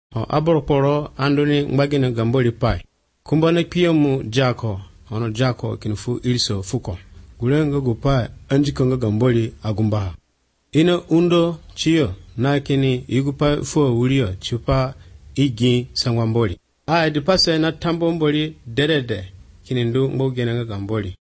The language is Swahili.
Aborporo andoni ngbagina gamboli pai. Kumbana piyamu jako, ono jako kinfu ilso fuko. Gulenga gupai anjikanga gamboli agumbaha. Ina undo chiyo na kini igupa fuwa ulio chupa igi sangwamboli. Dipasa na tambomboli dedede kinindu ngogena gamboli.